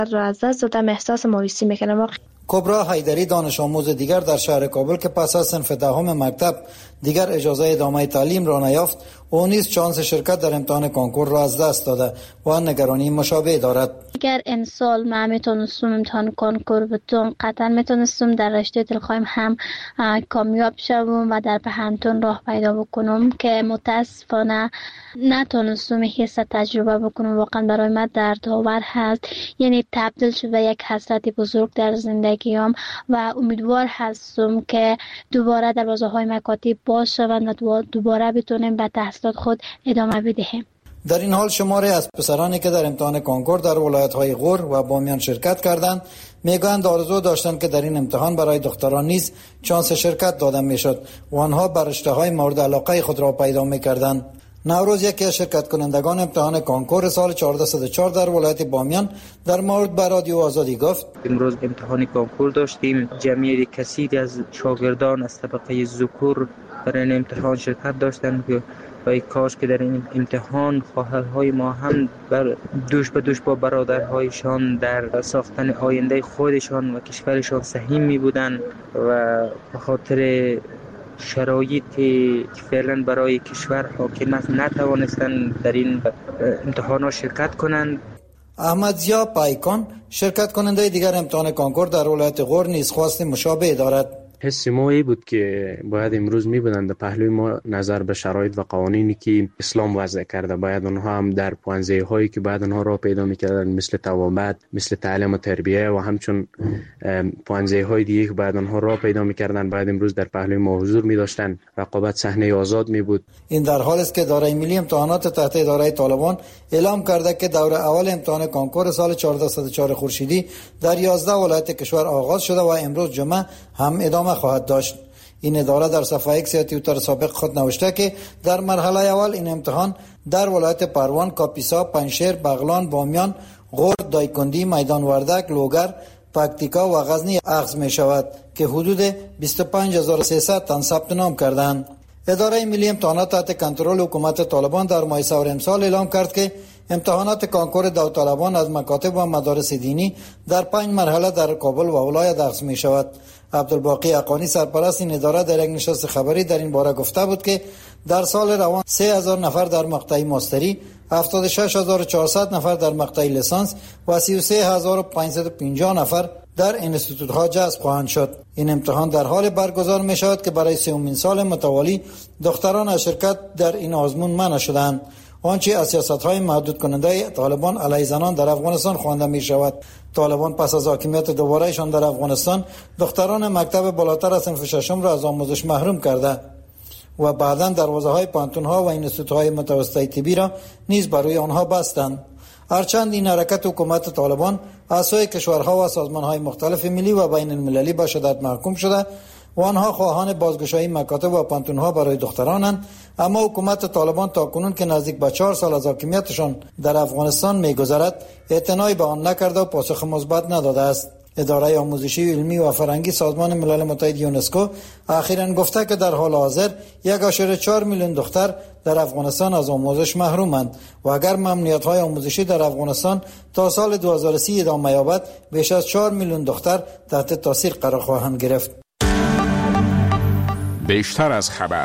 را از دست دادم، احساس مایوسی میکنم. کبرا حیدری دانش آموز دیگر در شهر کابل که پس از صنف دهم مکتب دیگر اجازه ادامه تعلیم را نیافت، او نیز شانس شرکت در امتحان کنکور را از دست داده و نگرانی مشابه دارد. اگر امسال ما میتونستم امتحان کنکور بتونم، قطعا میتونستم در رشته دلخواهیم هم کامیاب شوم و در پهنتون راه پیدا بکنم که متاسفانه نتونستم حس تجربه بکنم. واقعا برای من دردآور هست، یعنی تبدیل شده یک حسرت بزرگ در زندگیم و امیدوار هستم که دوباره دروازه‌های مکاتب باز شوند و دوباره بتونیم به تحصیلات خود ادامه بدهیم. در این حال شماری از پسرانی که در امتحان کنکور در ولایت‌های غور و بامیان شرکت کردند میگویند آرزو داشتند که در این امتحان برای دختران نیز شانس شرکت داده میشد و آنها بر رشته‌های مورد علاقه خود را پیدا می‌کردند. نوروز یکی از شرکت کنندگان امتحان کنکور سال 1404 در ولایت بامیان در مورد به رادیو آزادی گفت: امروز امتحان کنکور داشتیم. جمعیت کثیری از شاگردان از طبقه ذکور در این امتحان شرکت داشتند که و کاش که در این امتحان خواهرهای ما هم دوش به دوش با برادرهایشان در ساختن آینده خودشان و کشورشان سهیم می بودند و به خاطر شرایطی که فعلا برای کشور حاکم است نتوانستند در این امتحانات شرکت کنند. احمد ضیا پایکان شرکت کننده دیگر امتحان کنکور در ولایت غور نیز خواست مشابه دارد. حس ما ای بود که باید امروز میبودند در پهلوی ما نظر به شرایط و قوانینی که اسلام وضع کرده، باید اونها هم در پوانزه هایی که باید اونها را پیدا میکردن مثل توابت، مثل تعلیم و تربیه و همچون پوانزه های دیگه که باید اونها را پیدا میکردن، باید امروز در پهلوی ما حضور میداشتن. رقابت صحنه آزاد می بود. این در حالی است که اداره ملی امتحانات تحت اداره طالبان اعلام کرده که دوره اول امتحان کنکور سال 1404 خورشیدی در 11 ولایت کشور آغاز شده و امروز جمعه هم ادامه خواهد داشت. این اداره در صفحه ایکس یا توییتر سابق خود نوشته که در مرحله اول این امتحان در ولایت پروان، کاپیسا، پنشیر، بغلان، بامیان، غور، دایکندی، میدان وردک، لوگر، پکتیکا و غزنی اخذ می شود که حدود 25300 تن ثبت نام کردند. اداره ملی امتحانات تحت کنترل حکومت طالبان در ماه سور امسال اعلام کرد که امتحانات کنکور داوطلبان از مکاتب و مدارس دینی در 5 مرحله در کابل و ولایت اخذ می شود. عبدالباقی اقانی سرپرست این اداره در یک نشست خبری در این باره گفته بود که در سال روان 3000 نفر در مقطع ماستری، 76400 نفر در مقطع لیسانس و 33550 نفر در انستیتوت ها جذب خواهند شد. این امتحان در حال برگزار می شود که برای سومین سال متوالی دختران از شرکت در این آزمون منع شدند. آنچه از سیاست‌های محدود کننده طالبان علیه زنان در افغانستان خوانده می شود. طالبان پس از حاکمیت دوبارهشان در افغانستان دختران مکتب بالاتر از صنف ششم را از آموزش محروم کرده و بعداً دروازه‌های پانتون‌ها و انستیتوت‌های متوسطه طبی را نیز برای آنها بستند. هرچند این حرکت حکومت طالبان از سوی کشورها و سازمان‌های مختلف ملی و بین المللی به شدت محکوم شده و آنها خواهان بازگشایی مکاتب و پانتون‌ها برای دخترانند، اما حکومت طالبان تاکنون که نزدیک به 4 سال از حاکمیتشان در افغانستان می‌گذرد اعتنایی به آن نکرده و پاسخ مثبت نداده است. اداره آموزشی علمی و فرهنگی سازمان ملل متحد یونسکو اخیراً گفته که در حال حاضر 1.4 میلیون دختر در افغانستان از آموزش محرومند و اگر ممنوعیت‌های آموزشی در افغانستان تا سال 2030 ادامه یابد بیش از 4 میلیون دختر تحت تاثیر قرار خواهند گرفت. بیشتر از خبر.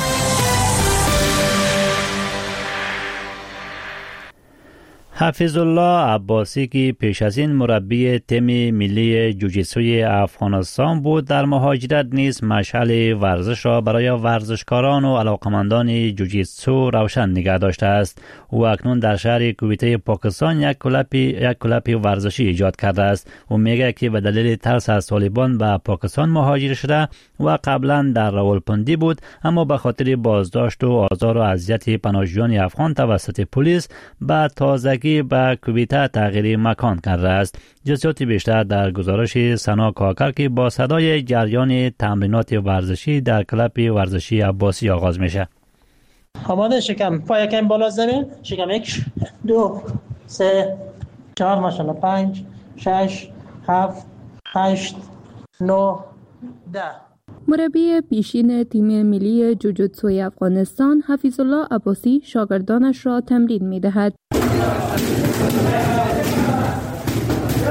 حفیظ الله عباسی که پیش از این مربی تیم ملی جوجیتسوی افغانستان بود، در مهاجرت نیز مشعل ورزش را برای ورزشکاران و علاقمندان جوجیتسو روشن نگه داشته است. او اکنون در شهر کویته پاکستان یک کلپ ورزشی ایجاد کرده است. او میگه که به دلیل ترس از طالبان به پاکستان مهاجر شده و قبلا در راولپندی بود، اما به خاطر بازداشت و آزار و اذیت پناهجویان افغان توسط پلیس به تازگی به کویته تغییر مکان کرده است. جزئیات بیشتر در گزارش سنا کاکر که با صدای جریان تمرینات ورزشی در کلب ورزشی عباسی آغاز میشه. آماده شکم، پای یکم بالا زمین، شکم 1 2 3 4 ماشاءالله 5 6 7 8 9 10. مربی پیشین تیم ملی جوجیتسوی افغانستان حفیظ الله عباسی شاگردانش را تمرین می‌دهد.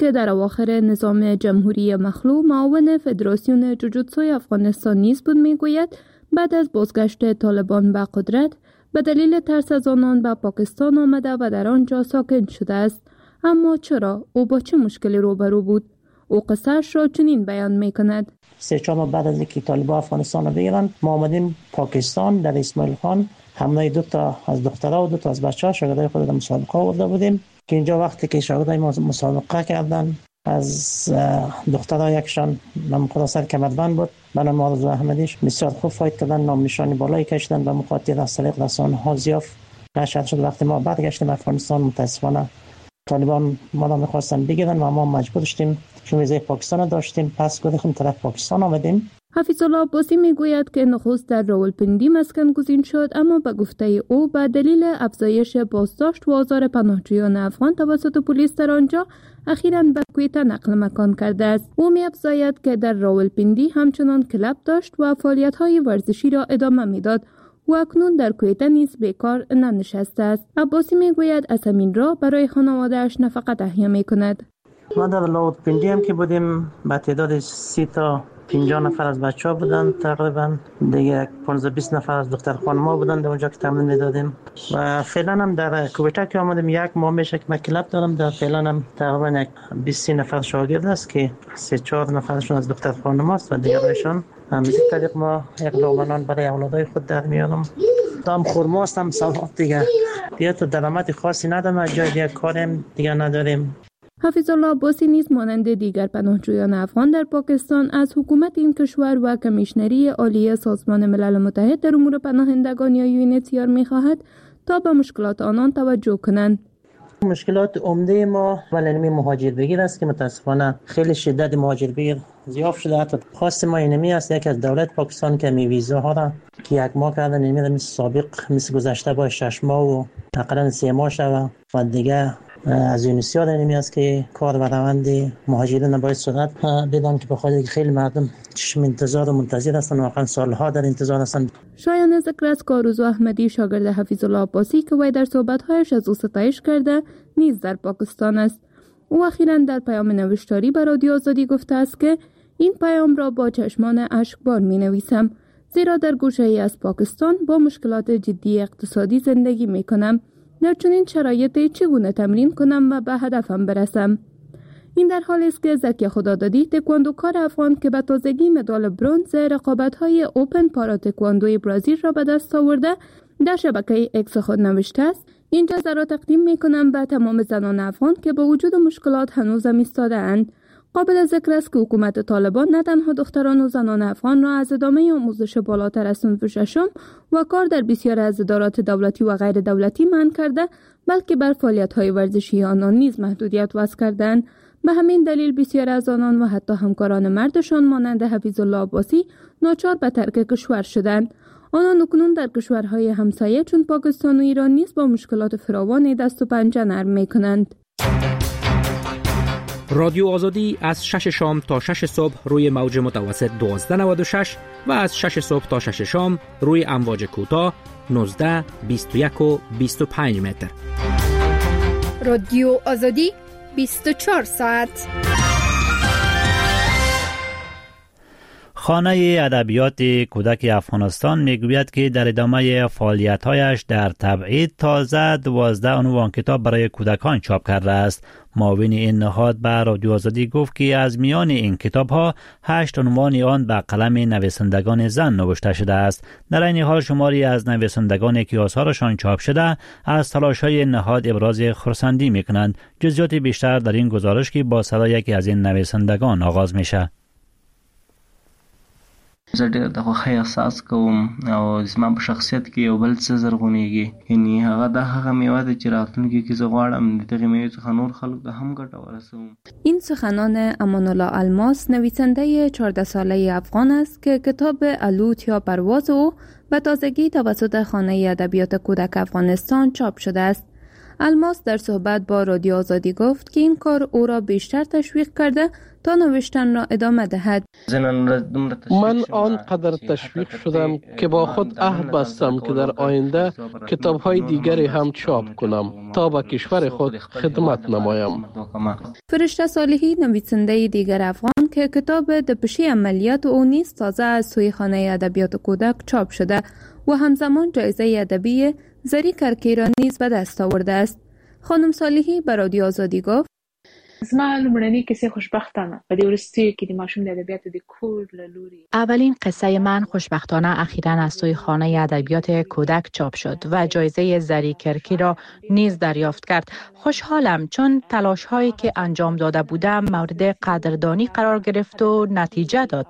که در اواخر نظام جمهوری مخلوع معاون فدراسیون جوجوتسوی افغانستان نیز بود میگوید بعد از بازگشت طالبان به قدرت به دلیل ترس از آنان به پاکستان آمده و در آنجا ساکن شده است. اما چرا؟ او با چه مشکلی روبرو بود؟ او قصه‌اش را چنین بیان می‌کند. 3-4 ماه بعد از اینکه طالبان افغانستان را بگیرن، ما آمدیم پاکستان در اسماعیل خان، همراه 2 تا از دخترها و 2 تا از بچه‌ها شاگردای خود را مسابقه آورده بودیم که اینجا وقتی که شاگردای ما مسابقه کردن، از دخترها یکشان نام خلاصر کمربند بود به نام آرزو احمدیش، بسیار خوب فایت کردن، نام نشانی بالایی کشیدن و مخاطر از طریق رسانه‌ها زیاف نشر شد. وقتی ما برگشتیم افغانستان متاسفانه طالبان ما را می‌خواستن بگیرن و ما مجبور شدیم چون ویزای پاکستان داشتیم پس گفتیم طرف پاکستان آمدیم. حفیظ الله عباسی میگوید که نخست در راولپندی مسکن گزین شد، اما به گفته او به دلیل افزایش بازداشت و آزار پناهجویان افغان توسط پلیس در آنجا اخیراً به کویته نقل مکان کرده است. او می‌افزاید که در راولپندی همچنان کلب داشت و فعالیت‌های ورزشی را ادامه میداد و اکنون در کویته نیز بیکار ننشسته است. عباسی میگوید از همین راه برای خانواده‌اش نفقه تهیه می‌کند. ما در راولپندی هم که بودیم با تعداد 30 تا 50 نفر از بچه‌ها بودن، تقریبا دیگه 15-20 نفر از دختر خانم‌ها بودن در اونجا که تمرین می‌دادیم و فعلا هم در کویته که آمدیم 1 ماه میشه که من کلاب دارم. در فعلا هم تقریبا 20 نفر شاگرد است که 3-4 نفرشون از دختر خانم‌هاست و دیگرشون همین طریق ما یک لقمه برای اولادای خود در میارم. دام خرما هستم سالات دیگه تو درآمد خاصی ندارم، جای دیگه کارم دیگه نداریم. حفیظ الله عباسی نیز مانند دیگر پناهجویان افغان در پاکستان از حکومت این کشور و کمیشنری عالی سازمان ملل متحد در امور پناهندگان یا یونیتیار می‌خواهد تا به مشکلات آنان توجه کنند. مشکلات عمده ما ولنمی مهاجر بگیر است که متاسفانه خیلی شدت مهاجر بگیر زیاد شده. حتی خواست ما اینمی است یک از دولت پاکستان که می ویزاها را که 1 ماه کردن اینمی مثل سابق مثل گذشته با 6 ماه و تقریبا 3 ماه شده و دیگه از یونیسیار اینمی است که کار و روند مهاجرین باید سرعت بدن که بخاطر خیلی مردم چشم انتظار و منتظر هستند، واقعا سالها در انتظار هستند. شایان ذکر است که آرزو احمدی شاگرد حفیظ الله عباسی که وی در صحبت‌هایش از او ستایش کرده نیز در پاکستان است. او اخیراً در پیام نوشتاری به رادیو آزادی گفته است که این پیام را با چشمان اشکبار می‌نویسم، زیرا در گوشه‌ای از پاکستان با مشکلات جدی اقتصادی زندگی می‌کنم. در چنین شرایطی چگونه تمرین کنم و به هدفم برسم؟ این در حالی است که زکی خدادادی تکواندوکار افغان که به تازگی مدال برنز رقابت‌های اوپن پارا تکواندوی برزیل را به دست آورده در شبکه اکس خود نوشته است: این جزا را تقدیم می‌کنم به تمام زنان افغان که با وجود مشکلات هنوزم ایستاده اند. قابل ذکر است که حکومت طالبان نه تنها دختران و زنان افغان را از ادامه آموزش بالاتر از صنف ششم و کار در بسیاری از ادارات دولتی و غیر دولتی منع کرده، بلکه بر فعالیت‌های ورزشی آنان نیز محدودیت وضع کردند. به همین دلیل بسیاری از آنان و حتی همکاران مردشان مانند حفیظ الله عباسی ناچار به ترک کشور شدند. آنان اکنون در کشورهای همسایه چون پاکستان و ایران نیز با مشکلات فراوانی دست و پنجه نرم می‌کنند. رادیو آزادی از 6 شام تا 6 صبح روی موج متوسط 1296 و از 6 صبح تا 6 شام روی امواج کوتاه 19، 21 و 25 متر. رادیو آزادی 24 ساعت. خانه ادبیات کودک افغانستان میگوید که در ادامه فعالیت‌هایش در تبعید تازه 12 عنوان کتاب برای کودکان چاپ کرده است. معاون این نهاد به رادیو آزادی گفت که از میان این کتاب‌ها 8 عنوان آن به قلم نویسندگان زن نوشته شده است. در این حال شماری از نویسندگانی که آثارشان چاپ شده از تلاش‌های نهاد ابراز خرسندی می‌کنند. جزئیات بیشتر در این گزارش که با صدای یکی از این نویسندگان آغاز میشه. زه ډېر د خوښۍ احساس کوم او زما په شخصیت کې یو بل څه زرغونېږي، یعنې هغه دا هغه میوه ده چې راتلونکي کې زه غواړم د دغې میوې څخه نور خلک ته هم ګټه ورسوم. این سخنان امان الله الماس نویسنده 14 ساله افغان است که کتاب الوت یا پرواز او به تازگی توسط خانه ادبیات کودک افغانستان چاپ شده است. الماس در صحبت با رادیو آزادی گفت که این کار او را بیشتر تشویق کرده تا نوشتن را ادامه دهد. من آنقدر تشویق شدم که با خود عهد بستم که در آینده کتاب‌های دیگری هم چاپ کنم تا به کشور خود خدمت نمایم. فرشته صالحی نویسنده دیگر افغان که کتاب دپشی عملیات او نیز تازه از سوی خانه ادبیات کودک چاپ شده و همزمان جایزه ادبی زری کرکی را نیز به دست آورده است. خانم صالحی به رادیو آزادی گفت: زما لومړنۍ کیسې خوشبختانه په دې وروستیو کې د ماشوم د ادبیاتو د کور له لوري. اولین قصه من خوشبختانه اخیراً از سوی خانه ادبیات کودک چاپ شد و جایزه زری کرکی را نیز دریافت کرد. خوشحالم چون تلاش هایی که انجام داده بودم مورد قدردانی قرار گرفت و نتیجه داد.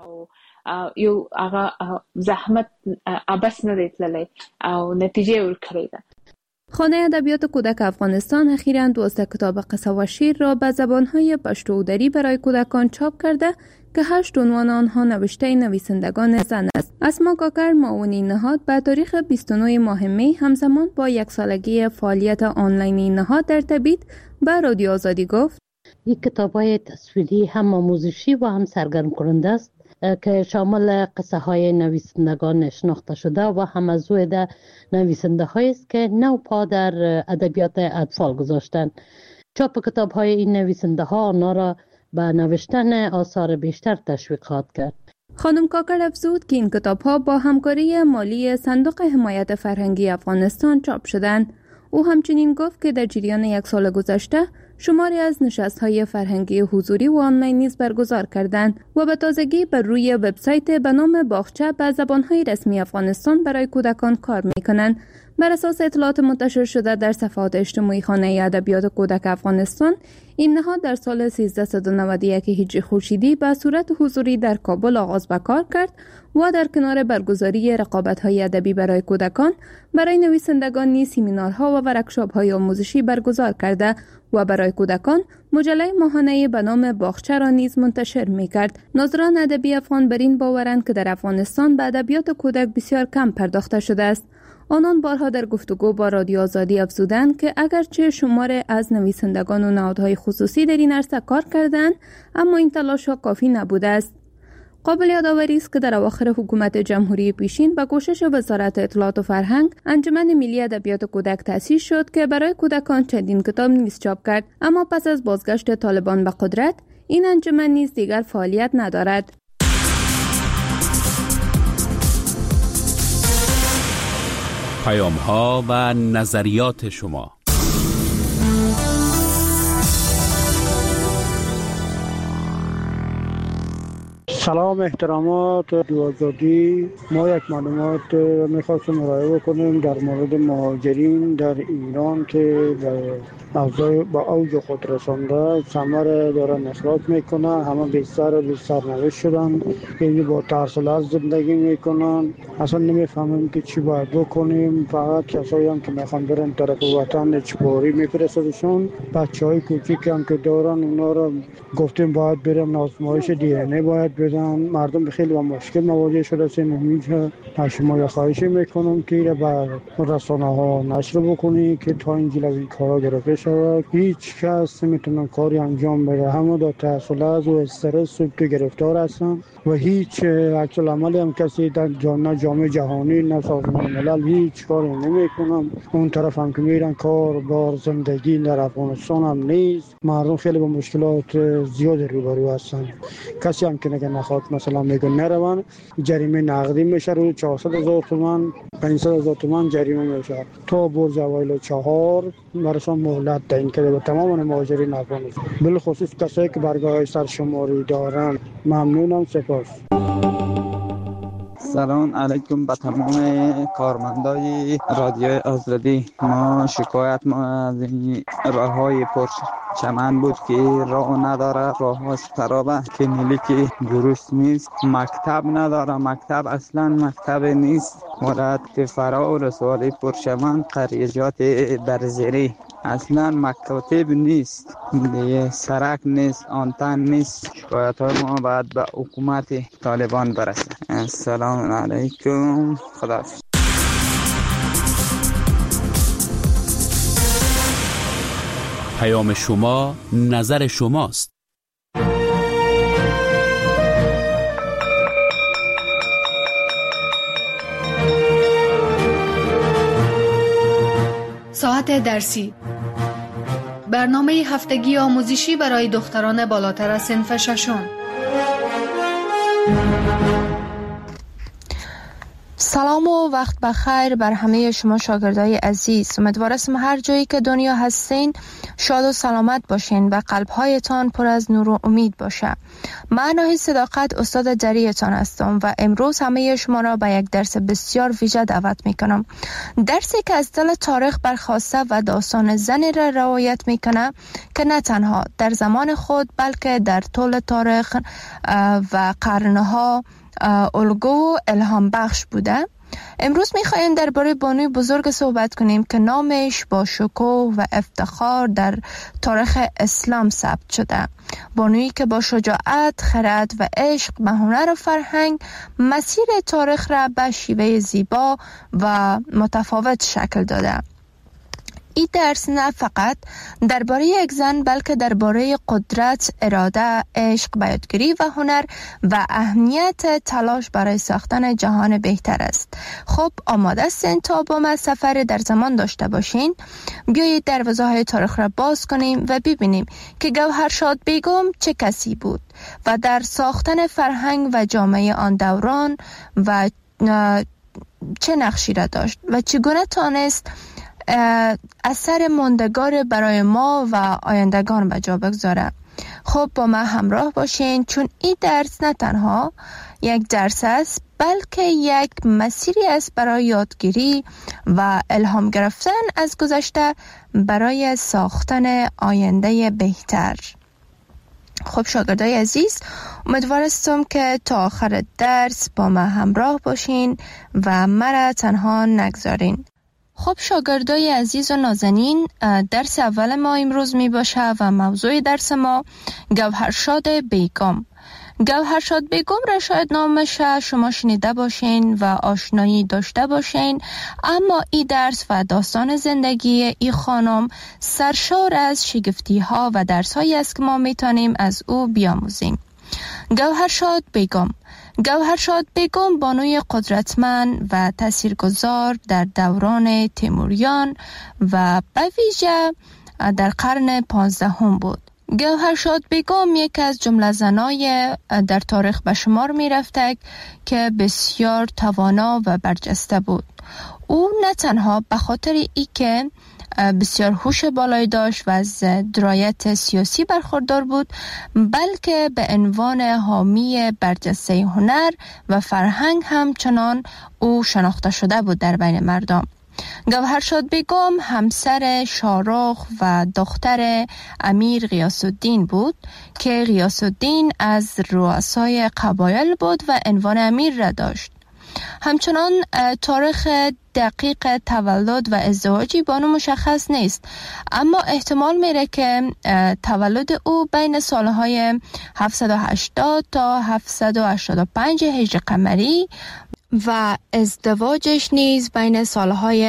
یو هغه زحمت ابس نه دی تللی او نتیجه ورکړې ده. خانه ادبیات کودک افغانستان اخیراً 12 کتاب قصه و شعر را به زبانهای پشتو و دری برای کودکان چاپ کرده که 8 عنوان آنها نوشته نویسندگان زن است. اسما کاکر معاون نهاد به تاریخ 29 ماه می همزمان با یک سالگی فعالیت آنلاین این نهاد در تبعید به رادیو آزادی گفت: این کتاب‌های تصویری هم آموزشی و هم سرگرم کننده است که شامل قصه های نویسندگان شناخته شده و هم از روی نویسنده هایی است که نو پا در ادبیات اطفال گذاشتند. چاپ کتاب های این نویسنده ها آنها را به نوشتن آثار بیشتر تشویق خواهد کرد. خانم کاکر افزود که این کتاب ها با همکاری مالی صندوق حمایت فرهنگی افغانستان چاپ شدند. او همچنین گفت که در جریان یک سال گذشته شماری از نشست‌های فرهنگی حضوری و آنلاین نیز برگزار کردند و به تازگی بر روی وبسایت به نام باغچه به زبان‌های رسمی افغانستان برای کودکان کار می‌کنند. بر اساس اطلاعات منتشر شده در صفحات اجتماعی خانه ادبیات کودک افغانستان، این نهاد در سال 1391 هجری خورشیدی به صورت حضوری در کابل آغاز به کار کرد و در کنار برگزاری رقابت‌های ادبی برای کودکان، برای نویسندگان نیز سمینارها و ورکشاپ‌های آموزشی برگزار کرده و برای کودکان مجله ماهانه به نام باغچه را نیز منتشر می‌کرد. ناظران ادبی افغان بر این باورند که در افغانستان به ادبیات کودک بسیار کم پرداخته شده است. آنان بارها در گفتگو با رادیو آزادی افزودند که اگرچه شمار از نویسندگان و نهادهای خصوصی در این عرصه کار کردند، اما این تلاش‌ها کافی نبوده است. قابل یادآوری است که در اواخر حکومت جمهوری پیشین با کوشش وزارت اطلاعات و فرهنگ، انجمن ملی ادبیات کودک تأسیس شد که برای کودکان چندین کتاب نیز چاپ کرد، اما پس از بازگشت طالبان به قدرت، این انجمن نیز دیگر فعالیت ندارد. پیام‌ها و نظریات شما. سلام، احترامات دوازدی. ما یک معلومات میخواستم ارائه بکنیم در مورد مهاجرین در ایران که به اوج خود رسانده، ثمر دارن اخراج میکنن، همه بیشتر سرنوشت شدن، یعنی با ترسل زندگی میکنن. اصلا نمیفهمیم که چی باید بکنیم. فقط کسایی هم که میخوان برن طرف وطن اجباری میفرستشون. بچهای کوچیک هم که دارن اونا رو گفتیم باید برن آزمایش دی ان ای باید بدن. مردم خیلی با مشکل مواجه شده هستن. امید شما خواهش میکنم که به رسانه ها نشر بکنی که تا اینجا این کارا گرفته شود. هیچ کس نمیتونه کاری انجام بده، همه در تحصیلات و استرس و گرفتار هستن و هیچ عکس العملی هم کسی در جامعه جهانی نه سازمان ملل هیچ کاری نمیکنن. اون طرف هم که میرن کار بار زندگی در افغانستان هم نیست. مردم خیلی با مشکلات زیاد روبرو هستن. کسی هم که نخواد مثلا میگه نرون، جریمه نقدی میشه رو 400,000 تومان 500,000 تومان جریمه میشه تا برج اوایل 4 برشان مهلت تعیین کرده به تمام مهاجرین افغانستان، بالخصوص کسایی که برگاه سرشماری دارن. ممنونم، سپاس. سلام علیکم به تمام کارمندای رادیو آزادی. شکایت ما از این راههای پرچمن بود که راه نداره، راه خرابه، کلینیک درست نیست، مکتب نداره، مکتب اصلا مکتب نیست، ولایت فرا و رسوالی پرچمن، قریجات برزیری اصلا مکاتب نیست، سرک نیست، آنتن نیست. شکایت های ما باید به حکومت طالبان برسه. السلام علیکم، خداحافظ. پیام شما نظر شماست. ساعت درسی، برنامه هفتگی آموزشی برای دختران بالاتر از صنف ششم. سلام و وقت بخیر بر همه شما شاگردای عزیز. امیدوارم هر جایی که دنیا هستین شاد و سلامت باشین و قلبهایتان پر از نور و امید باشه. من ناهید صداقت استاد جریتان هستم و امروز همه شما را به یک درس بسیار ویژه دعوت میکنم. درسی که از دل تاریخ برخواسته و داستان زنی را روایت میکنه که نه تنها در زمان خود بلکه در طول تاریخ و قرنها الگو و الهام بخش بوده. امروز میخوایم درباره بانوی بزرگ صحبت کنیم که نامش با شکوه و افتخار در تاریخ اسلام ثبت شده. بانویی که با شجاعت، خرد و عشق به هنر و فرهنگ مسیر تاریخ را به شیوه زیبا و متفاوت شکل داده. این درس نه فقط درباره یک زن بلکه درباره قدرت، اراده، عشق، بیاتگری و هنر و اهمیت تلاش برای ساختن جهان بهتر است. خب آماده هستین تا با ما سفر در زمان داشته باشین؟ بیایید دروازه های تاریخ را باز کنیم و ببینیم که گوهرشاد بیگم چه کسی بود و در ساختن فرهنگ و جامعه آن دوران و چه نقشی را داشت و چگونه تانست اثر ماندگار برای ما و آیندگان به جا بگذاره. خب با ما همراه باشین چون این درس نه تنها یک درس است بلکه یک مسیری است برای یادگیری و الهام گرفتن از گذشته برای ساختن آینده بهتر. خب شاگردای عزیز، امیدوارم که تا آخر درس با ما همراه باشین و مرا تنها نگذارین. خب شاگردای عزیز و نازنین، درس اول ما امروز می باشه و موضوع درس ما گوهرشاد بیگم. گوهرشاد بیگم را شاید نامش شما شنیده باشین و آشنایی داشته باشین، اما این درس و داستان زندگی این خانم سرشار از شگفتی ها و درس هایی است که ما می تانیم از او بیاموزیم. گوهرشاد بیگم گوهرشاد بیگم بانوی قدرتمند و تاثیرگذار در دوران تیموریان و به ویژه در قرن 15 بود. گوهرشاد بیگم یک از جمله زنای در تاریخ به شمار می رفته که بسیار توانا و برجسته بود. او نه تنها به خاطر ای که بسیار هوش بالایی داشت و از درایت سیاسی برخوردار بود، بلکه به عنوان حامی برجسته هنر و فرهنگ همچنان او شناخته شده بود در بین مردم. گوهرشاد بیگم همسر شاهرخ و دختر امیر غیاث الدین بود که غیاث الدین از رؤسای قبایل بود و عنوان امیر را داشت. همچنان تاریخ دقیق تولد و ازدواجی بانو مشخص نیست، اما احتمال میره که تولد او بین سالهای 780 تا 785 هجری قمری و ازدواجش نیز بین سالهای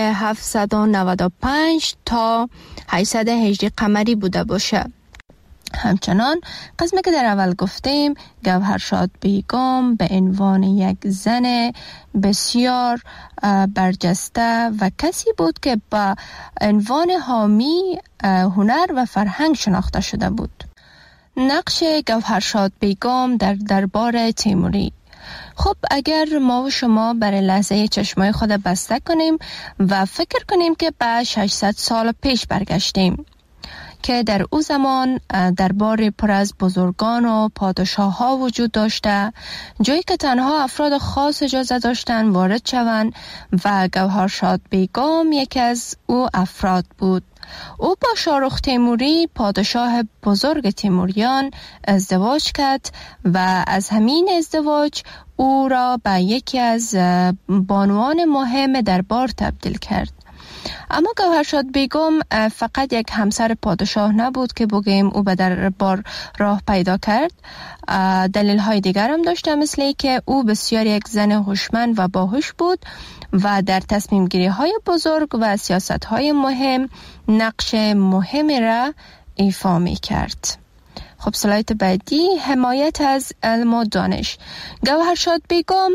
795 تا 800 هجری قمری بوده باشه. همچنان قسمی که در اول گفتیم، گوهرشاد بیگم به عنوان یک زن بسیار برجسته و کسی بود که با عنوان حامی هنر و فرهنگ شناخته شده بود. نقش گوهرشاد بیگم در دربار تیموری. خب اگر ما و شما برای لحظه چشمای خود بسته کنیم و فکر کنیم که به 600 سال پیش برگشتیم که در او زمان دربار پر از بزرگان و پادشاه ها وجود داشته، جایی که تنها افراد خاص اجازه داشتن وارد شوند و گوهرشاد بیگم یکی از او افراد بود. او با شاهرخ تیموری پادشاه بزرگ تیموریان ازدواج کرد و از همین ازدواج او را به یکی از بانوان مهم دربار تبدیل کرد. اما گوهرشاد بیگم فقط یک همسر پادشاه نبود که بگیم او به دربار راه پیدا کرد. دلیل های دیگر هم داشته، مثل که او بسیار یک زن هوشمند و باهوش بود و در تصمیم گیری های بزرگ و سیاست های مهم نقش مهمی را ایفا می کرد. خب سلایت بعدی، حمایت از علم و دانش. گوهرشاد بیگم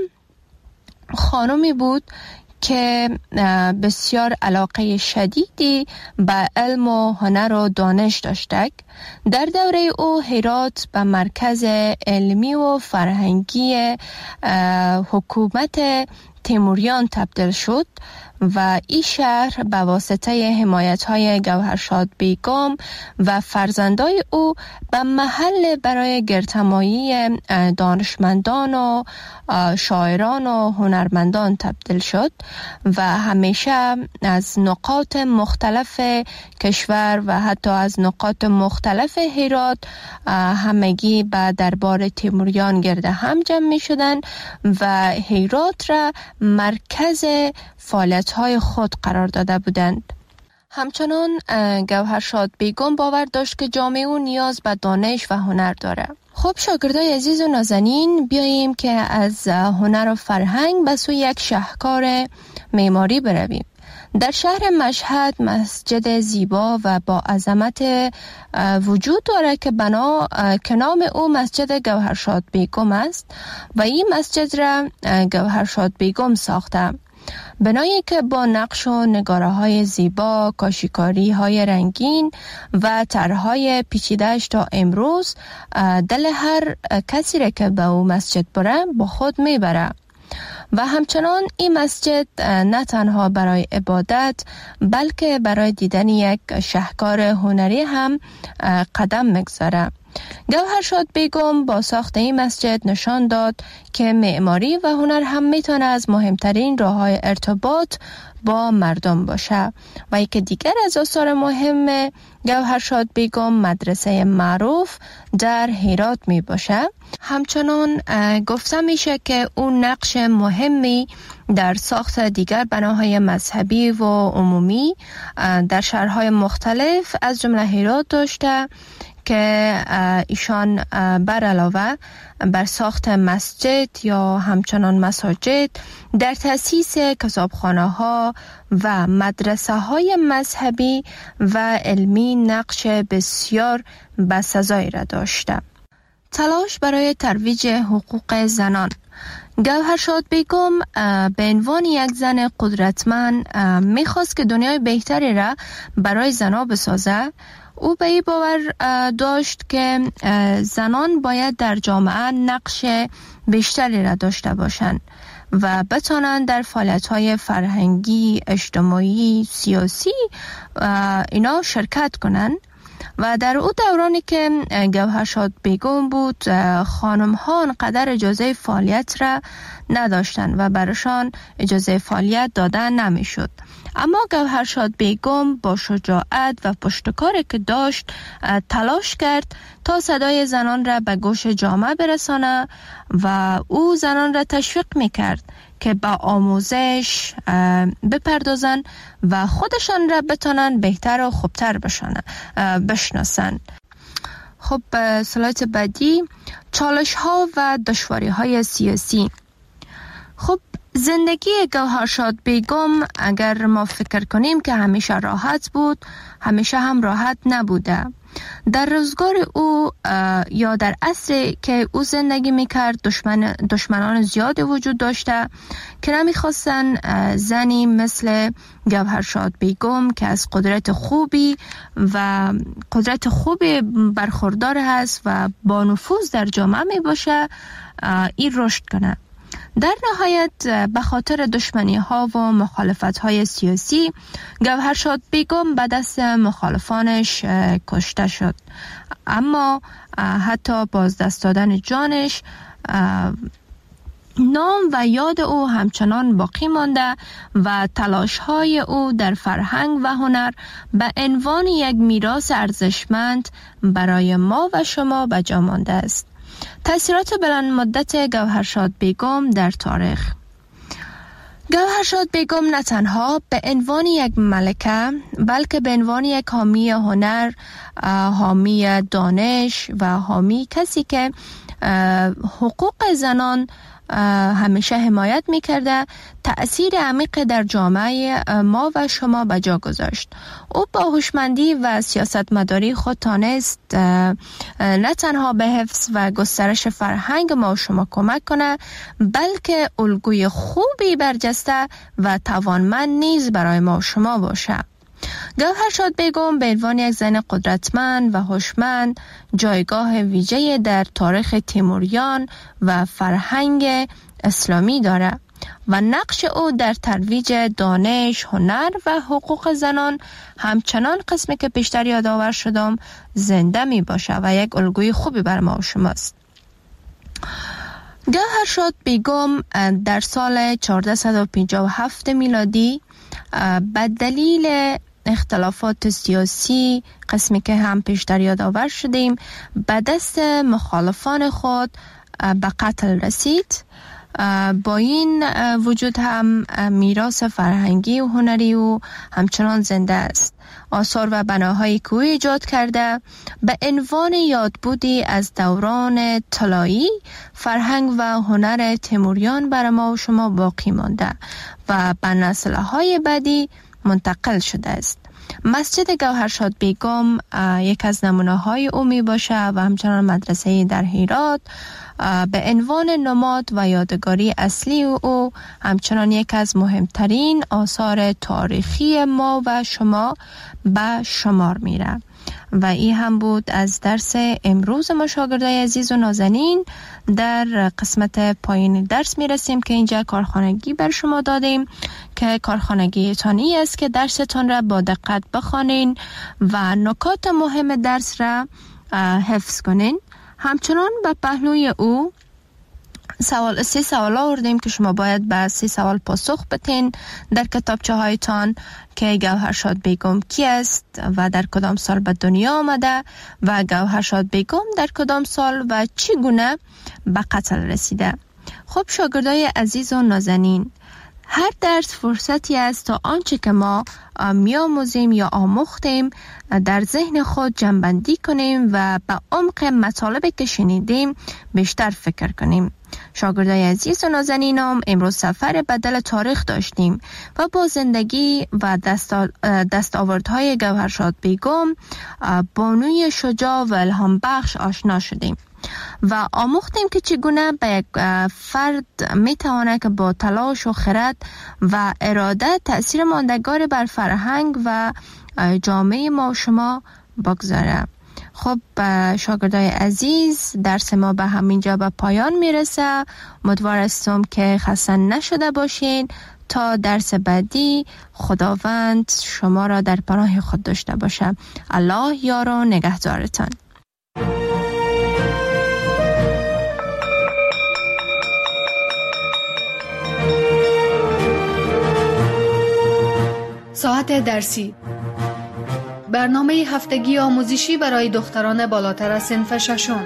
خانمی بود که بسیار علاقه شدیدی به علم و هنر و دانش داشته. در دوره او هرات به مرکز علمی و فرهنگی حکومت تیموریان تبدیل شد و این شهر به واسطه حمایت‌های گوهرشاد بیگم و فرزندای او به محل برای گردهمایی دانشمندان و شاعران و هنرمندان تبدیل شد و همیشه از نقاط مختلف کشور و حتی از نقاط مختلف هرات همگی به دربار تیموریان گرد هم جمع می شدند و هرات را مرکز فعالیت‌های خود قرار داده بودند. همچنان گوهرشاد بیگم باور داشت که جامعه او نیاز به دانش و هنر داره. خب شاگردای عزیز و نازنین، بیاییم که از هنر و فرهنگ به سوی یک شاهکار معماری برویم. در شهر مشهد مسجد زیبا و با عظمت وجود داره که که نام او مسجد گوهرشاد بیگم است و این مسجد را گوهرشاد بیگم ساخته. بنایی که با نقش و نگاره های زیبا، کاشیکاری های رنگین و طرحهای پیچیده‌اش تا امروز دل هر کسی را که به او مسجد بره با خود میبره. و همچنان این مسجد نه تنها برای عبادت بلکه برای دیدن یک شاهکار هنری هم قدم میگذاره. گوهرشاد بیگم با ساخت این مسجد نشان داد که معماری و هنر هم میتونه از مهمترین راه‌های ارتباط با مردم باشه. و یکی دیگر از آثار مهم گوهرشاد بیگم مدرسه معروف در هرات می باشه. همچنان گفته میشه که اون نقش مهمی در ساخت دیگر بناهای مذهبی و عمومی در شهرهای مختلف از جمله هرات داشته که ایشان بر علاوه بر ساخت مسجد یا همچنان مساجد در تأسیس کتابخانه ها و مدرسه های مذهبی و علمی نقش بسیار بسزایی را داشته. تلاش برای ترویج حقوق زنان. گوهرشاد بیگم به عنوان یک زن قدرتمند میخواست که دنیای بهتری را برای زنان بسازه. او به این باور داشت که زنان باید در جامعه نقش بیشتری را داشته باشند و بتوانند در فعالیت‌های فرهنگی، اجتماعی، سیاسی اینا شرکت کنند. و در او دورانی که گوهرشاد بیگم بود خانم‌ها انقدر اجازه فعالیت را نداشتند و برایشان اجازه فعالیت داده نمی‌شد. اما گوهرشاد بیگم با شجاعت و پشتکاری که داشت تلاش کرد تا صدای زنان را به گوش جامعه برسانه و او زنان را تشویق میکرد که به آموزش بپردازن و خودشان را بتونن بهتر و خوبتر بشناسن. خب سلایت بعدی، چالش ها و دشواری های سیاسی. خب زندگی گوهرشاد بیگم اگر ما فکر کنیم که همیشه راحت بود، همیشه هم راحت نبوده. در روزگار او یا در عصری که او زندگی میکرد دشمنان زیاد وجود داشته که نمیخواستن زنی مثل گوهرشاد بیگم که از قدرت خوبی برخوردار هست و با نفوذ در جامعه می باشه این رشد کنه. در نهایت به خاطر دشمنی ها و مخالفت های سیاسی گوهرشاد بیگم به دست مخالفانش کشته شد. اما حتی بازدست دادن جانش نام و یاد او همچنان باقی مانده و تلاش های او در فرهنگ و هنر به عنوان یک میراث ارزشمند برای ما و شما بجا مانده است. تأثیرات بلند مدت گوهرشاد بیگم در تاریخ. گوهرشاد بیگم نه تنها به عنوان یک ملکه بلکه به عنوان یک حامی هنر، حامی دانش و حامی کسی که حقوق زنان همیشه حمایت میکرده، تأثیر عمیق در جامعه ما و شما به جا گذاشت. او با هوشمندی و سیاستمداری خود تانست نه تنها به حفظ و گسترش فرهنگ ما و شما کمک کنه، بلکه الگوی خوبی برجسته و توانمند نیز برای ما و شما باشه. گوهرشاد بیگم به عنوان یک زن قدرتمند و هوشمند جایگاه ویژه‌ای در تاریخ تیموریان و فرهنگ اسلامی داره و نقش او در ترویج دانش، هنر و حقوق زنان همچنان قسمی که پیشتر یادآور شدم زنده می باشه و یک الگوی خوبی بر ما و شماست. گوهرشاد بیگم در سال 1457 میلادی به دلیل اختلافات سیاسی قسمی که هم پیشتر یادآور شدیم به دست مخالفان خود به قتل رسید. با این وجود هم میراث فرهنگی و هنری و همچنان زنده است. آثار و بناهایی که او ایجاد کرده به عنوان یادبودی از دوران طلایی فرهنگ و هنر تیموریان بر ما و شما باقی مانده و به نسل‌های بعدی منتقل شده است. مسجد گوهرشاد بیگم یک از نمونه‌های او می باشه و همچنان مدرسه در هرات به عنوان نماد و یادگاری اصلی او همچنان یک از مهمترین آثار تاریخی ما و شما به شمار میره. و این هم بود از درس امروز ما شاگردای عزیز و نازنین. در قسمت پایین درس میرسیم که اینجا کارخانگی بر شما دادیم که کارخانگی تانی است که درستان را با دقت بخوانین و نکات مهم درس را حفظ کنین. همچنان به پهلوی او 3 سوال آوردیم که شما باید به 3 سوال پاسخ بدین در کتابچه هایتان که گوهرشاد بیگم کی است و در کدام سال به دنیا آمده و گوهرشاد بیگم در کدام سال و چگونه به قتل رسیده. خب شاگردای عزیز و نازنین، هر درس فرصتی است تا آنچه که ما می‌آموزیم یا آموختیم در ذهن خود جمع‌بندی کنیم و به عمق مطالبی که شنیدیم بیشتر فکر کنیم. شاگردای عزیز و نازنینم، امروز سفر بدل تاریخ داشتیم و با زندگی و دستاوردهای گوهرشاد بیگم، بانوی شجاع و الهام بخش آشنا شدیم و آموختیم که چگونه به یک فرد میتونه که با تلاش و خرد و اراده تأثیر ماندگار بر فرهنگ و جامعه ما و شما بگذاره. خب شاگردای عزیز، درس ما به همینجا به پایان میرسه. امیدوار هستم که خسته نشده باشین. تا درس بعدی خداوند شما را در پناه خود داشته باشه. الله یار و نگهدارتان. ساعت درسی، برنامه هفتگی آموزشی برای دختران بالاتر از صنف ششم.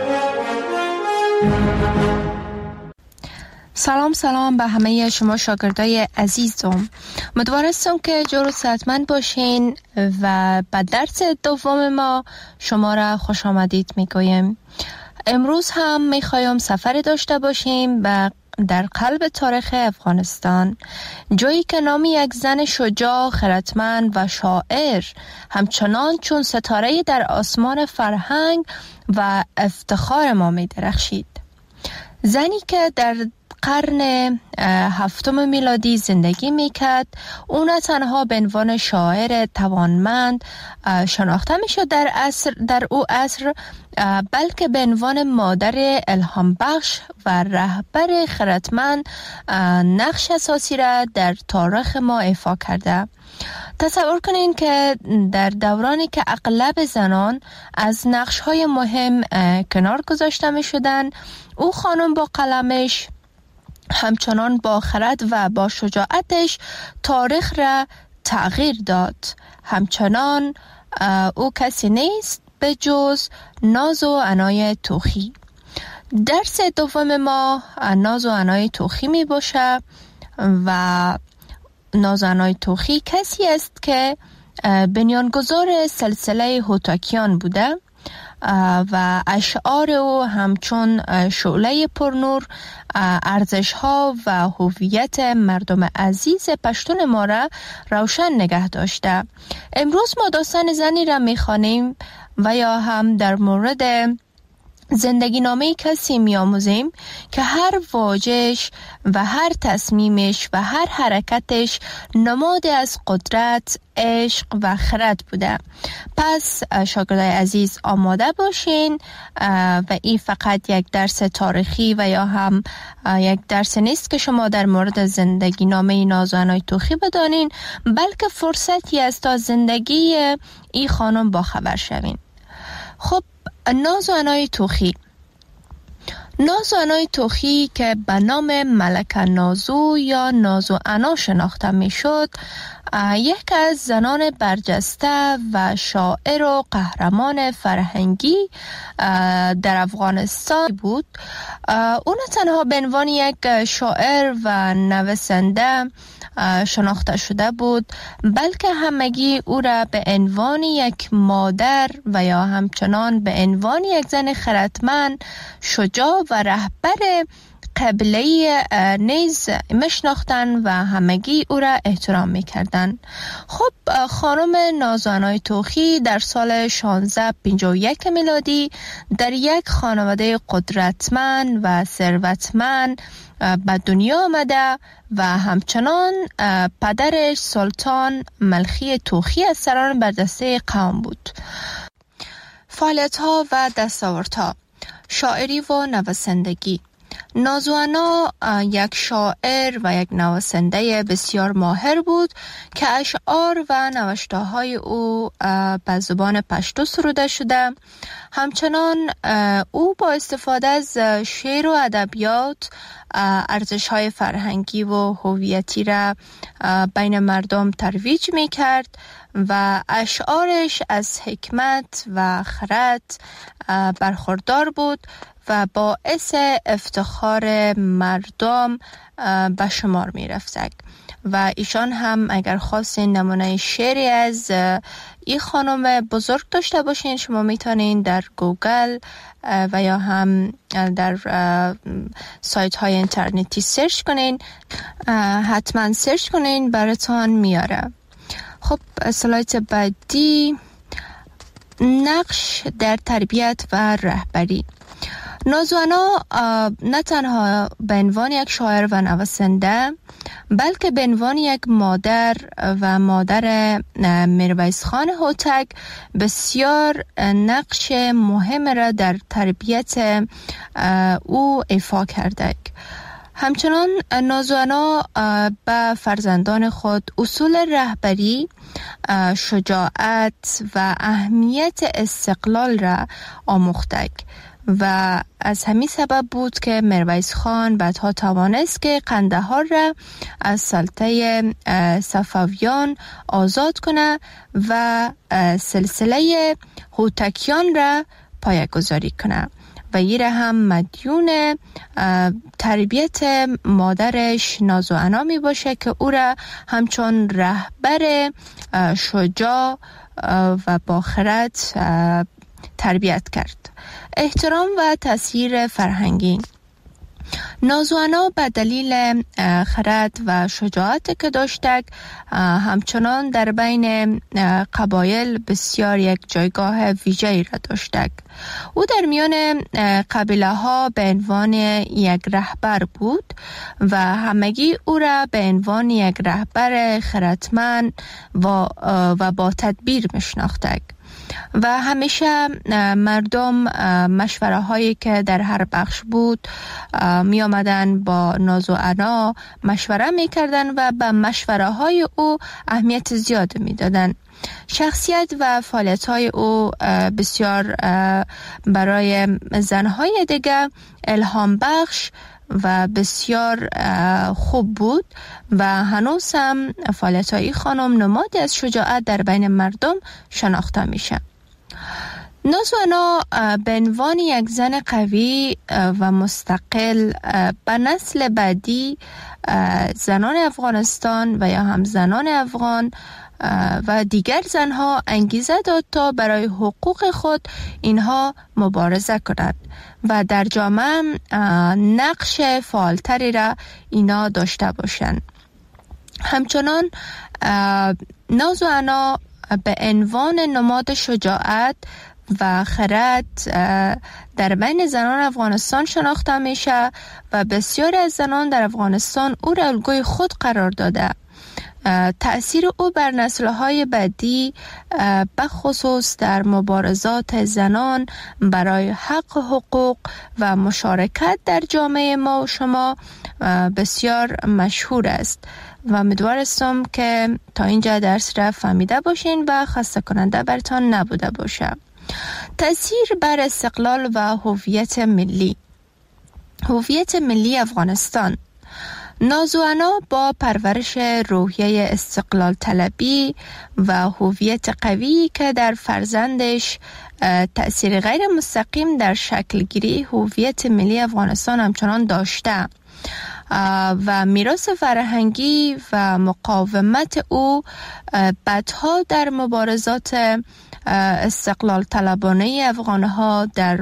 سلام به همه شما شاگردای عزیزم. امیدوار هستم که جور و صحتمند باشین و به درس دوم ما شما را خوش آمدید میگویم. امروز هم میخوایم سفر داشته باشیم در قلب تاریخ افغانستان، جایی که نام یک زن شجاع، خردمند و شاعر همچنان چون ستاره در آسمان فرهنگ و افتخار ما می درخشید. زنی که در قرن 7 میلادی زندگی میکرد، او نه تنها به عنوان شاعر توانمند شناخته میشد در او عصر، بلکه به عنوان مادر الهام بخش و رهبر خردمند نقش اساسی را در تاریخ ما ایفا کرده. تصور کنین که در دورانی که اغلب زنان از نقش‌های مهم کنار گذاشته می‌شدند، او خانم با قلمش همچنان با خرد و با شجاعتش تاریخ را تغییر داد. همچنان او کسی نیست به جز ناز و عنای توخی. درس دوم ما ناز و عنای توخی می باشه و ناز و عنای توخی کسی است که بنیانگذار سلسله هوتاکیان بوده و اشعار او همچون شعله پرنور ارزش ها و هویت مردم عزیز پشتون ما را روشن نگه داشته. امروز ما داستان زنی را میخوانیم و یا هم در مورد زندگی نامه کسی می‌آموزیم که هر واژه‌اش و هر تصمیمش و هر حرکتش نماد از قدرت، عشق و خرد بوده. پس شاگردای عزیز آماده باشین و این فقط یک درس تاریخی و یا هم یک درس نیست که شما در مورد زندگی نامه نازوانای توخی بدانین، بلکه فرصتی است تا زندگی این خانم با خبر شوین. خب نازوانای توخی، نازوانای توخی که به نام ملکه نازو یا نازوانا شناخته می شد، یک از زنان برجسته و شاعر و قهرمان فرهنگی در افغانستان بود. او نه تنها به عنوان یک شاعر و نویسنده شناخته شده بود، بلکه همگی او را به عنوان یک مادر و یا همچنان به عنوان یک زن خردمند، شجاع و رهبر قبیله نیز میشناختن و همگی او را احترام میکردن. خب خانم نازوانای توخی در سال 1651 میلادی در یک خانواده قدرتمند و ثروتمند به دنیا آمده و همچنان پدرش سلطان ملخی توخی از سران برجسته قوم بود. فعالیت‌ها و دستاوردها: شاعری و نویسندگی. نازوانا یک شاعر و یک نویسنده بسیار ماهر بود که اشعار و نوشته‌های او به زبان پشتو سروده شده. همچنان او با استفاده از شعر و ادبیات ارزش‌های فرهنگی و هویتی را بین مردم ترویج می‌کرد و اشعارش از حکمت و خرد برخوردار بود و باعث افتخار مردم به شمار می رفتند. و ایشان هم اگر خواستین نمونه شعری از این خانم بزرگ داشته باشین، شما میتونین در گوگل و یا هم در سایت های اینترنتی سرچ کنین، حتما سرچ کنین براتون میاره. خب اسلایت بعدی، نقش در تربیت و رهبری. نازوانا نه تنها به عنوان یک شاعر و نویسنده، بلکه به عنوان یک مادر و مادر میرویس خان هوتک بسیار نقش مهم را در تربیت او ایفا کرده. همچنان نازوانا به فرزندان خود اصول رهبری، شجاعت و اهمیت استقلال را آموخته و از همین سبب بود که میرویس خان بعدها توانست که قندهار را از سلطه صفویان آزاد کنه و سلسله هوتکیان را پایه‌گذاری کنه و این را هم مدیون تربیت مادرش نازوانا می باشه که او را همچون رهبر شجاع و با خرد تربیت کرد. احترام و تأثیر فرهنگی. نازوانا به دلیل خرد و شجاعت که داشته همچنان در بین قبایل بسیار یک جایگاه ویژه‌ای را داشته. او در میان قبیله ها به عنوان یک رهبر بود و همگی او را به عنوان یک رهبر خردمند و با تدبیر میشناختند. و همیشه مردم مشوره هایی که در هر بخش بود می آمدن با نازوانا مشوره می کردن و به مشوره های او اهمیت زیاد می دادن. شخصیت و فعالیت های او بسیار برای زنهای دیگه الهام بخش و بسیار خوب بود و هنوز هم فعالیت های خانم نمادی از شجاعت در بین مردم شناخته میشه. نازوانا به عنوان یک زن قوی و مستقل به نسل بعدی زنان افغانستان و یا هم زنان افغان و دیگر زنها انگیزه داد تا برای حقوق خود اینها مبارزه کنند و در جامعه نقش فعالتری را اینا داشته باشند. همچنان نوزوانا به عنوان نماد شجاعت و خرد در بین زنان افغانستان شناخته میشه و بسیاری از زنان در افغانستان او را الگوی خود قرار داده. تأثیر او بر نسل‌های بعدی بخصوص در مبارزات زنان برای حق حقوق و مشارکت در جامعه ما و شما بسیار مشهور است و امیدوارم که تا اینجا درس را فهمیده باشین و خسته کننده برتان نبوده باشه. تأثیر بر استقلال و هویت ملی. هویت ملی افغانستان. نوزوانا با پرورش روحیه استقلال طلبی و هویت قوی که در فرزندش تأثیر غیر مستقیم در شکلگیری هویت ملی افغانستان همچنان داشته و میراث فرهنگی و مقاومت او بعدها در مبارزات استقلال طلبانه افغانها در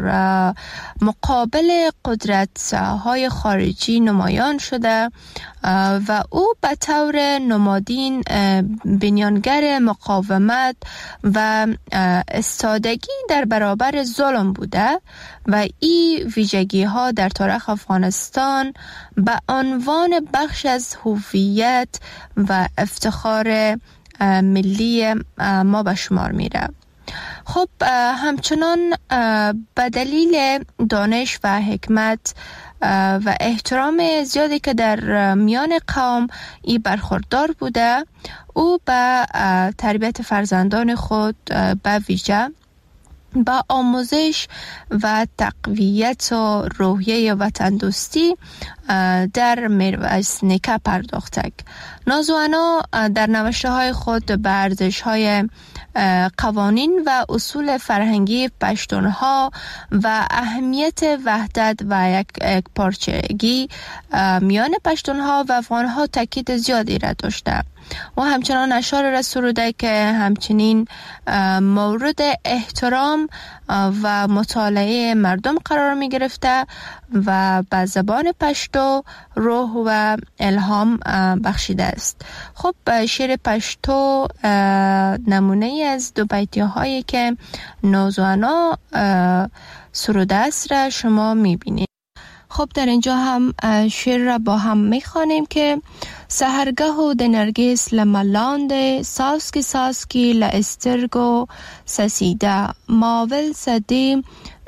مقابل قدرت های خارجی نمایان شده و او به طور نمادین بنیانگر مقاومت و استادگی در برابر ظلم بوده و این ویژگی ها در تاریخ افغانستان به عنوان بخش از هویت و افتخار ملی ما به شمار میره. خب همچنان به دلیل دانش و حکمت و احترام زیادی که در میان قوم ای برخوردار بوده، او به تربیت فرزندان خود به ویژه با آموزش و تقویت و روحیه وطن دوستی در میرویس نیکه پرداخته. نوزوانا در نوشته های خود به ارزش های قوانین و اصول فرهنگی پشتونها و اهمیت وحدت و یک پارچگی میان پشتونها و افغانها تاکید زیادی را داشته و همچنان اشعار را سروده که همچنین مورد احترام و مطالعه مردم قرار می گرفته و به زبان پشتو روح و الهام بخشیده است. خب شعر پشتو نمونه از دو بیتی هایی که نوزوانا سروده است را شما می بینید. خب در اینجا هم شعر را با هم می خوانیم که سحرگه و دنرگیس لملاند ساسکی لاسترگو سسیده ماول سدیم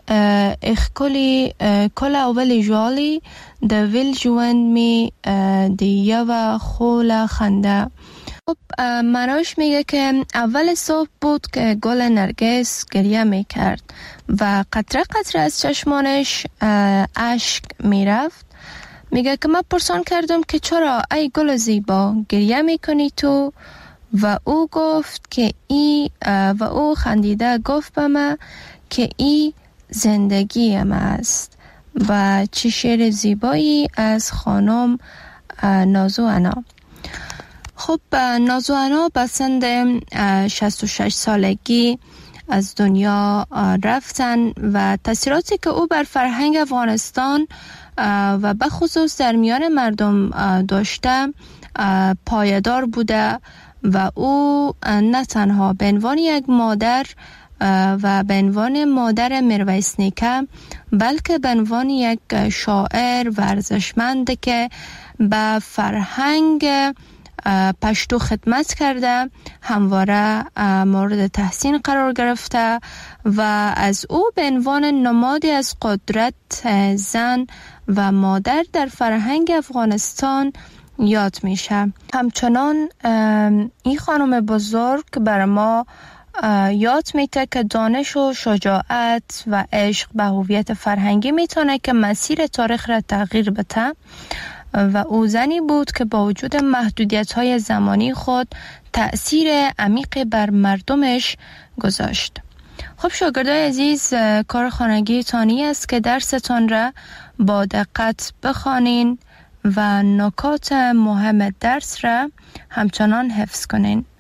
اخکلی کل اول جالی دویل جوند می دیه و خول خنده. خب معناش میگه که اول صبح بود که گل نرگس گریه میکرد و قطره قطره از چشمانش اشک میرفت. میگه که من پرسان کردم که چرا ای گل زیبا گریه میکنی تو؟ و او گفت که و او خندیده گفت به من که ای زندگی ما است. و چه شعر زیبایی از خانم نوزوانا. خب نوزوانا به سن 66 سالگی از دنیا رفتن و تاثیراتی که او بر فرهنگ افغانستان و به خصوص در میان مردم داشته پایدار بوده و او نه تنها به عنوان یک مادر و به عنوان مادر میرویس نیکه بلکه به عنوان یک شاعر ورزشمند که به فرهنگ پشتو خدمت کرده همواره مورد تحسین قرار گرفته و از او به عنوان نمادی از قدرت زن و مادر در فرهنگ افغانستان یاد میشه. همچنان این خانم بزرگ بر ما یاد میده که دانش و شجاعت و عشق به هویت فرهنگی میتونه که مسیر تاریخ را تغییر بده و او زنی بود که با وجود محدودیت‌های زمانی خود تأثیر عمیقی بر مردمش گذاشت. خب شاگردای عزیز، کار خانگی تانی است که درستان را با دقت بخوانین و نکات مهم درس را همچنان حفظ کنین.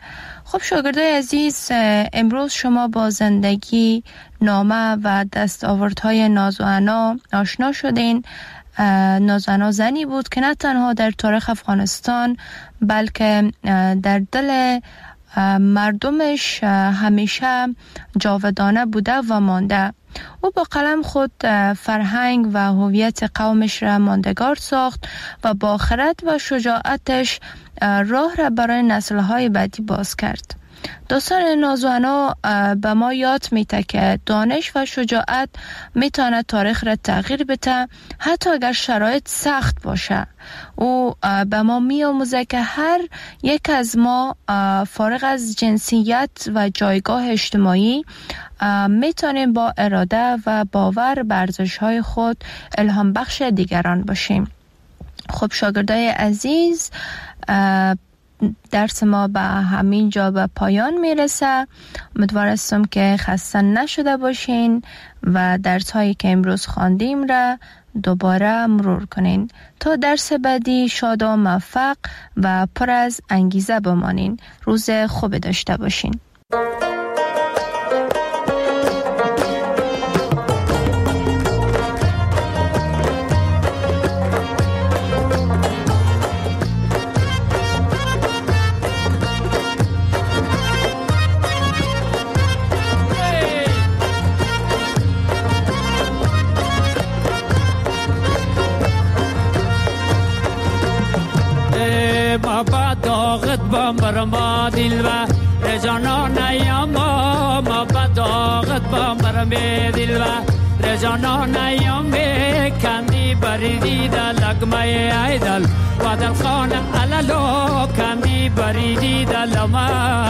خب شاگردای عزیز، امروز شما با زندگی، نامه و دستاوردهای نازوعنا آشنا شدین. نازوعنا زنی بود که نه تنها در تاریخ افغانستان بلکه در دل مردمش همیشه جاودانه بوده و مانده. او با قلم خود فرهنگ و هویت قومش را ماندگار ساخت و با خرد و شجاعتش راه را برای نسل‌های بعدی باز کرد. داستان نازوعنا به ما یاد میده که دانش و شجاعت میتونه تاریخ را تغییر بده، حتی اگر شرایط سخت باشه. او به ما میآموزه که هر یک از ما فارغ از جنسیت و جایگاه اجتماعی میتونیم با اراده و باور به ارزش‌های خود الهام بخش دیگران باشیم. خب شاگردای عزیز، درس ما به همین جا به پایان میرسه. امیدوار هستم که خسته نشده باشین و درس هایی که امروز خواندیم را دوباره مرور کنین. تا درس بعدی شاد و موفق و پر از انگیزه بمانین. روز خوب داشته باشین. مرما دل و رجانا نیاما ما بداغت با مرمی دل و رجانا نیامی کندی بریدی در لگمه ایدل و در خانه علالو کندی بریدی در لما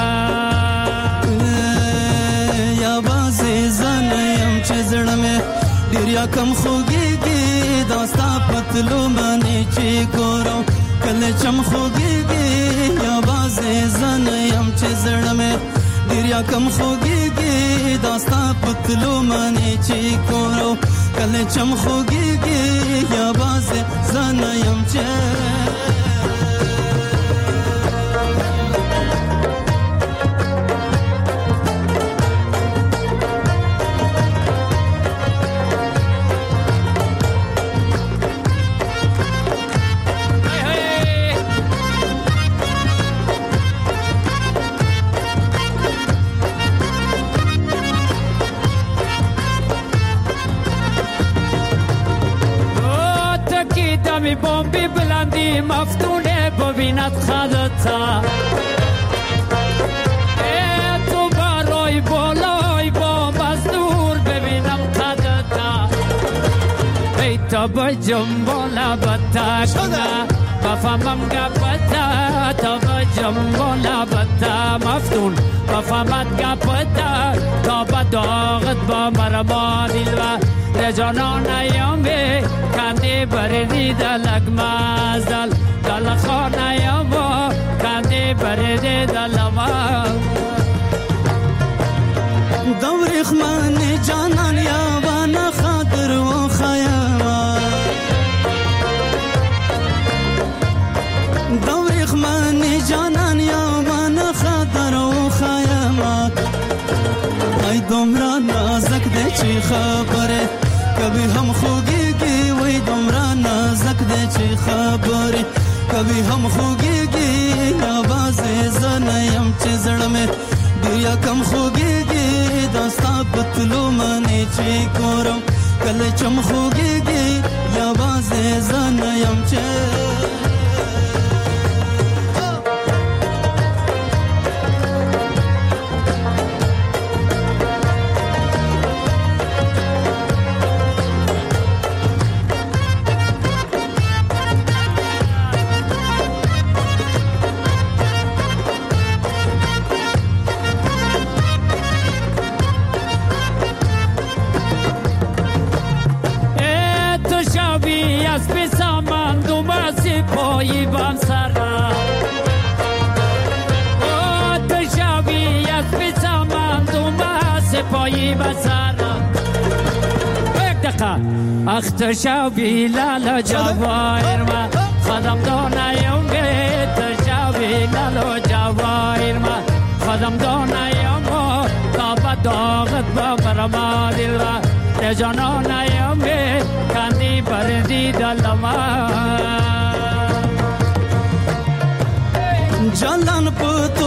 یا بازی زنیم چه زرمه دیر یا کم خوگیگی داستا پتلو منی چی کرو کل چم خوگیگی یا بازی زنیم چه زرمه دیر یا کم خوگیگی داستا پتلو منی چی کرو کل چم خوگیگی یا بازی زنیم چه می بومبی بلندی مفتونه ببیند خدتا تو برای بالای بومب از دور ببینم خدتا ای تا بجم بالا بتا بفهمم گپتا تا بجم بالا بتا مفتون بفهمت گپتا تا بداغت با مرما دیل و رجانا نیامی کندی بریدی دلک مازدل دل خانه یاما کندی بریدی دل ما دوریخ من جانان یابان خاطر و خیاما دوریخ من جانان یابان خاطر و خیاما ای دمرا نازک ده چی خبره کبھی ہم خوگی گی وہی دمرا نازک دے چی خبر کبھی ہم خوگی گی آواز زنیم چی زڑ میں دیا کم خوگی گی داستا پتلو منی چی کورم کل چم خوگی گی آواز زنیم چی پایی بام سرا او تشابی از بیسامان دوما سپایی بسرا یک دقیقه اخ تشابی لالا جواهر ما خدم دانه یونگه تشابی لالا جواهر ما بازم دانایم تا به داغت ببرم دل را جانانایم کندی بردی دلما جلان پتو